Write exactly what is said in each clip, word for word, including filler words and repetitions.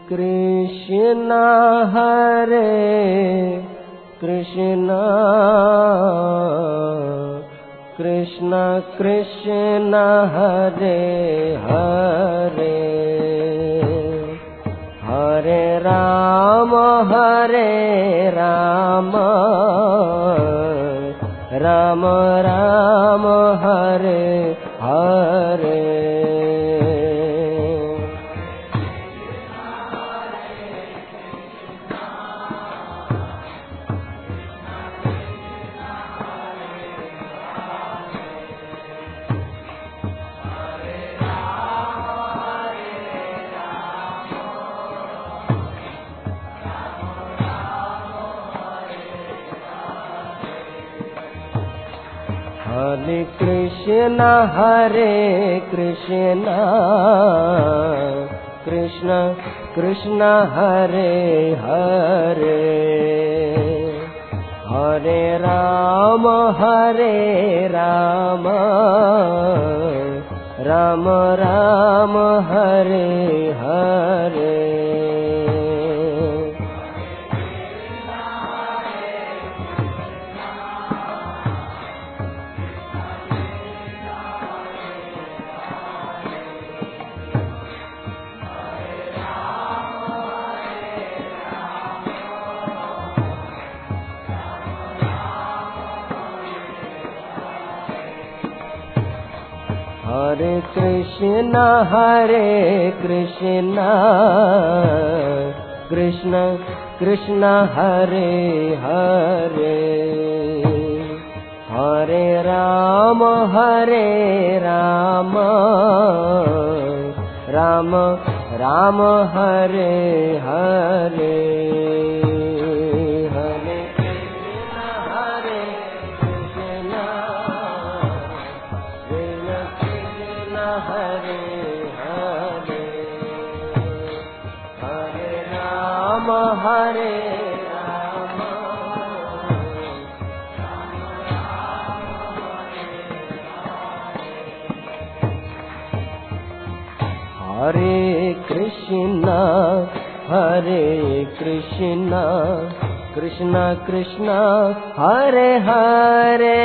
कृष्ण हरे कृष्ण कृष्ण कृष्ण हरे हरे हरे राम हरे राम राम राम हरे हरे हरे कृष्ण हरे कृष्ण कृष्ण कृष्ण हरे हरे हरे राम हरे राम राम राम हरे हरे हरे कृष्ण हरे कृष्ण कृष्ण कृष्ण हरे हरे हरे राम हरे राम राम राम हरे हरे हरे राम हरे कृष्ण हरे कृष्ण कृष्ण कृष्ण हरे हरे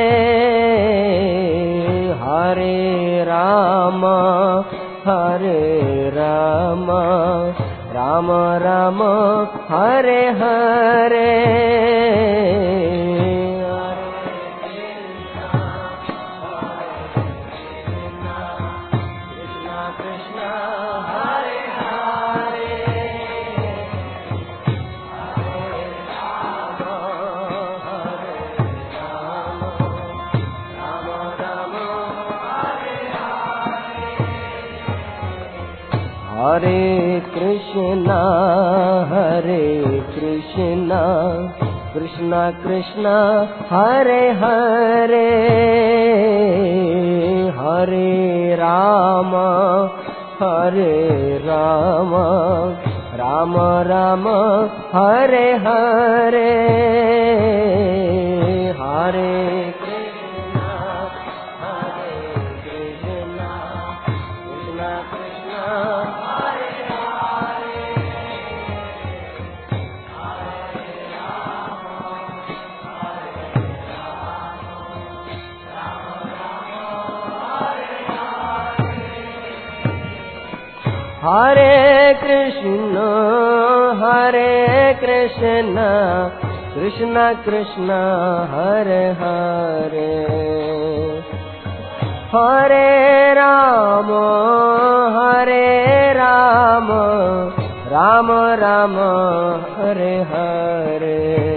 हरे राम हरे राम राम राम हरे हरे हरे कृष्ण हरे कृष्ण कृष्ण कृष्ण हरे हरे हरे राम हरे राम राम राम हरे हरे हरे हरे कृष्ण हरे कृष्ण कृष्ण कृष्ण हरे हरे हरे राम हरे राम राम राम हरे हरे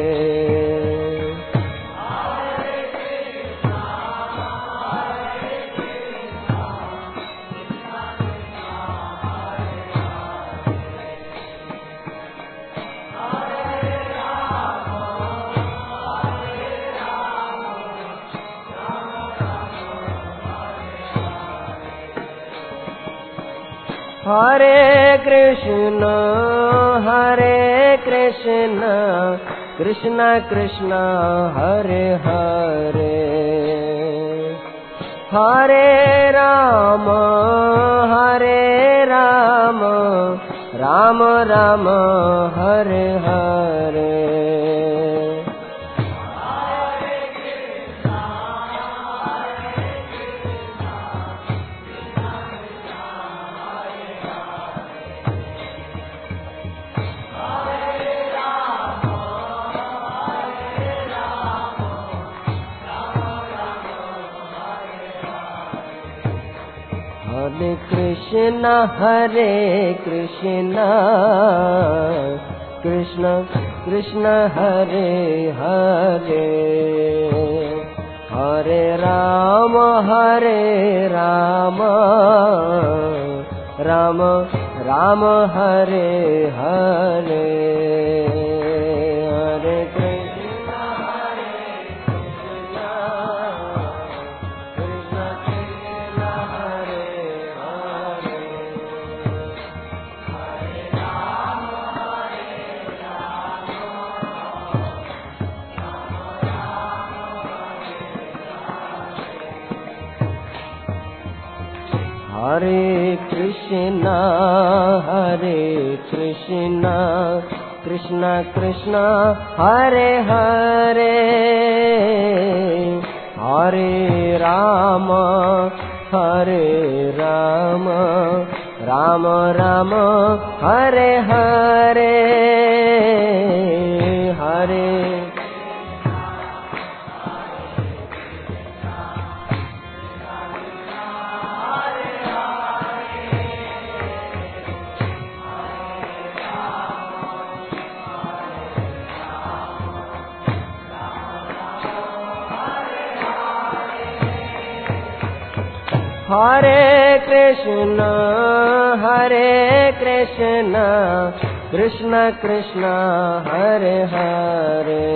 हरे कृष्ण हरे कृष्ण कृष्ण कृष्ण हरे हरे हरे राम हरे राम राम राम हरे हरे। हरे कृष्ण हरे कृष्ण कृष्ण कृष्ण हरे हरे, हरे राम हरे राम राम राम हरे हरे। हरे कृष्ण हरे कृष्ण कृष्ण कृष्ण हरे हरे, हरे राम हरे राम हरे कृष्ण हरे कृष्ण कृष्ण कृष्ण हरे हरे, हरे राम हरे राम राम राम हरे हरे, हरे हरे कृष्ण हरे कृष्ण कृष्ण कृष्ण हरे हरे,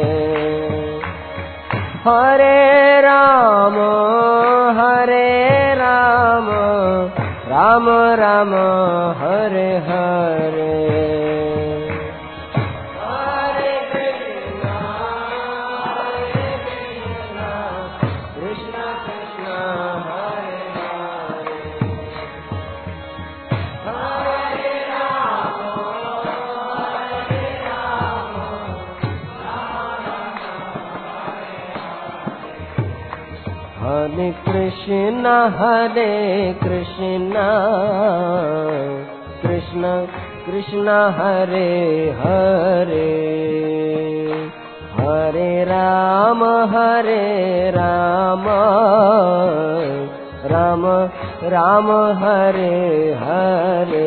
हरे राम हरे राम राम राम हरे हरे, हरे कृष्ण हरे कृष्ण कृष्ण कृष्ण हरे हरे कृष्ण हरे कृष्ण कृष्ण कृष्ण हरे हरे, हरे राम हरे राम राम राम हरे हरे,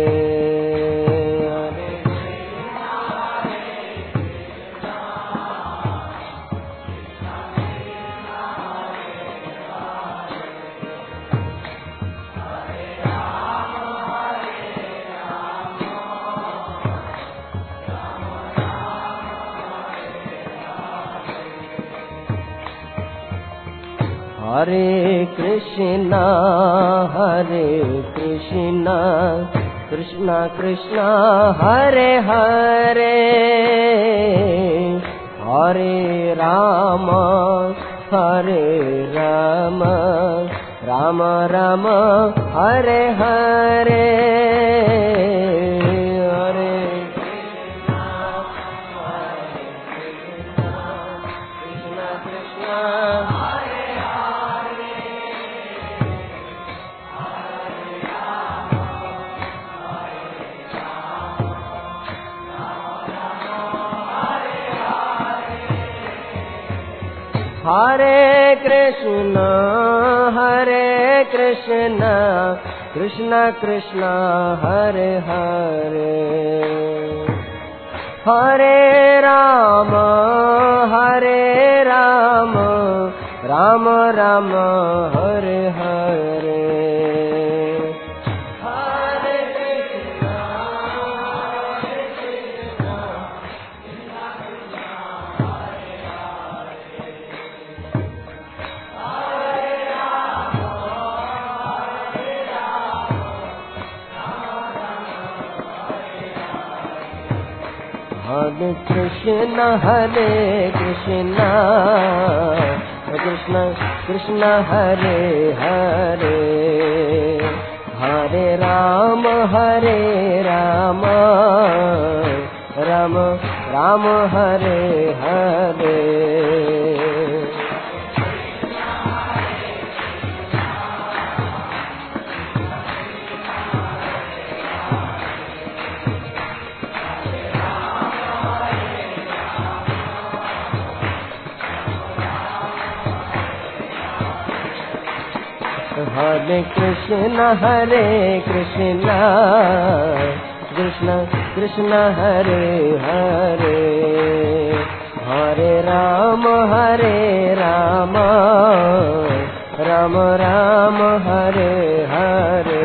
हरे कृष्ण हरे कृष्ण कृष्ण कृष्ण हरे हरे, हरे राम हरे राम राम राम हरे हरे, हरे कृष्ण कृष्ण हरे कृष्ण हरे कृष्ण कृष्ण कृष्ण हरे हरे, हरे राम हरे राम राम राम हरे हरे, हरे कृष्ण हरे कृष्ण कृष्ण कृष्ण हरे हरे, हरे राम हरे राम राम राम हरे हरे। हरे कृष्ण हरे कृष्ण कृष्ण कृष्ण हरे हरे। हरे राम हरे राम राम राम हरे हरे।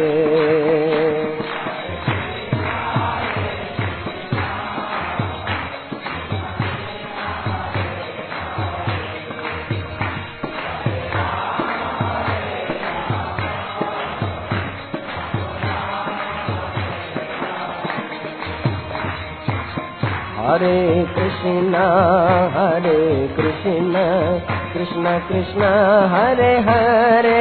हरे कृष्ण हरे कृष्ण कृष्ण कृष्ण हरे हरे।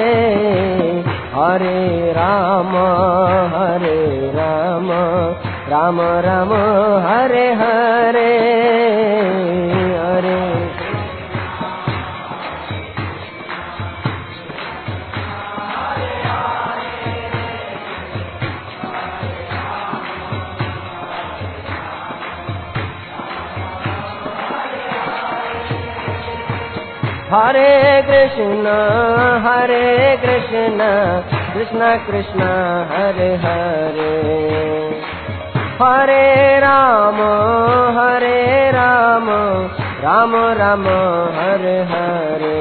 हरे राम हरे राम राम राम हरे हरे। हरे हरे कृष्ण हरे कृष्ण कृष्ण कृष्ण हरे हरे। हरे राम हरे राम राम राम हरे हरे।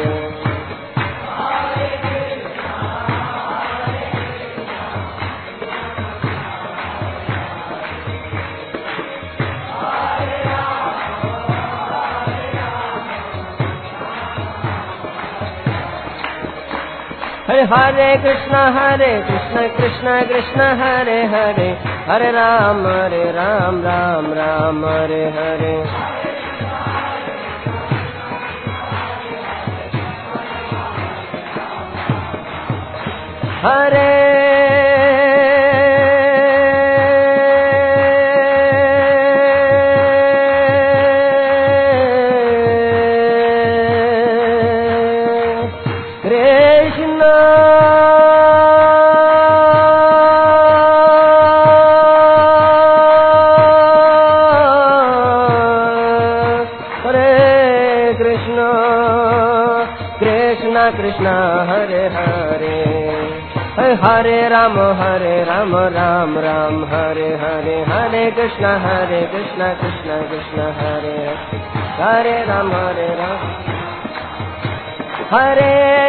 हरे हरे कृष्ण हरे कृष्ण कृष्ण कृष्ण हरे हरे। हरे राम हरे राम राम राम हरे हरे। हरे कृष्ण हरे हरे। हरे राम हरे राम राम राम हरे हरे। हरे कृष्ण हरे कृष्ण कृष्ण कृष्ण हरे हरे राम हरे राम। हरे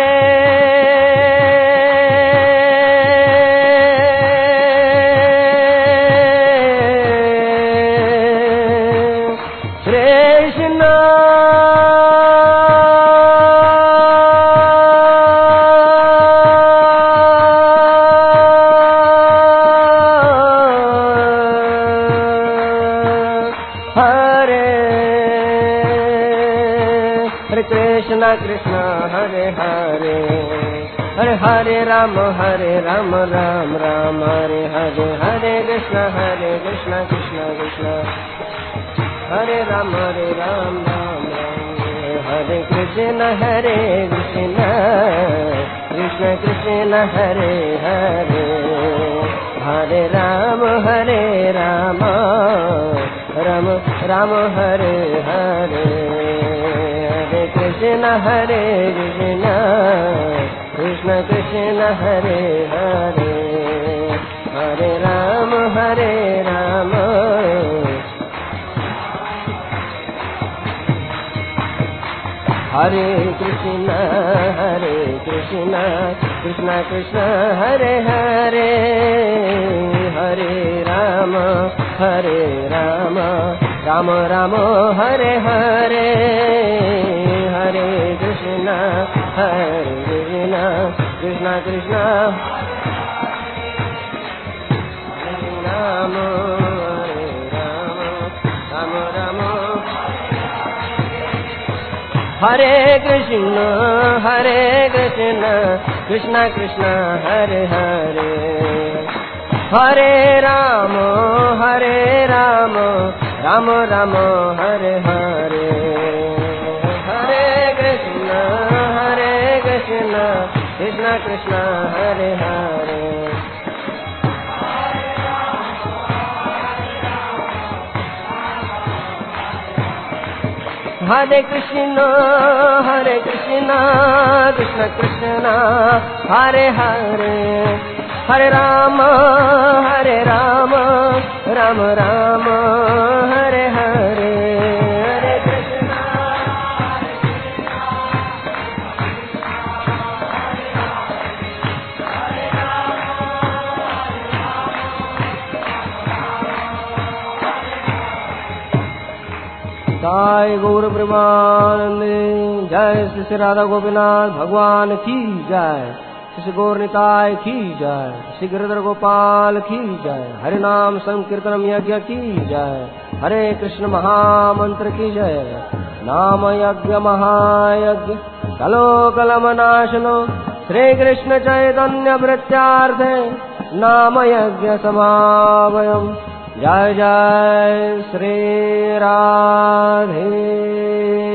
कृष्ण कृष्ण हरे हरे। हरे हरे राम हरे राम राम राम हरे हरे। हरे कृष्ण हरे कृष्ण कृष्ण कृष्ण हरे राम हरे राम राम राम। हरे कृष्ण हरे कृष्ण कृष्ण कृष्ण हरे हरे। हरे राम हरे राम राम राम हरे हरे। हरे कृष्ण हरे कृष्ण कृष्ण कृष्ण हरे हरे। हरे राम हरे राम हरे कृष्ण हरे कृष्ण कृष्ण कृष्ण हरे हरे। हरे राम हरे राम राम राम हरे हरे। हरे कृष्ण हरे कृष्ण कृष्ण कृष्ण हरे राम हरे Ram Ram Ram Hare Krishna, Hare Krishna, Krishna Krishna, Hare Hare. Hare Rama, Hare Rama, Rama Rama, Hare Hare. Hare Krishna, Hare Krishna, Krishna Krishna, Hare Hare. Hare Krishna, Hare Krishna, Krishna Krishna, Hare Hare. Hare Rama, Hare Rama, Rama Rama, Hare Hare. Hare Krishna, जय गौर प्रेमानंदे, जय श्री श्री राधा गोपीनाथ भगवान की जय, श्री गौर निताय की जय, श्री गिरिधर गोपाल की जय, हरि नाम संकीर्तनम यज्ञ की जय, हरे कृष्ण महामंत्र की जय, नाम यज्ञ महायज्ञ कलो कलमनाशनो, श्री कृष्ण चैतन्य वृत्त्यार्थे नाम यज्ञ समावयम्। जय जय श्री राधे।